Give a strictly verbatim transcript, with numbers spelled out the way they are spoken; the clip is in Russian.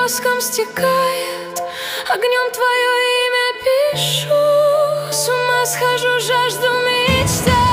воском стекает, огнем твое имя пишу. С ума схожу, жажду мечтать.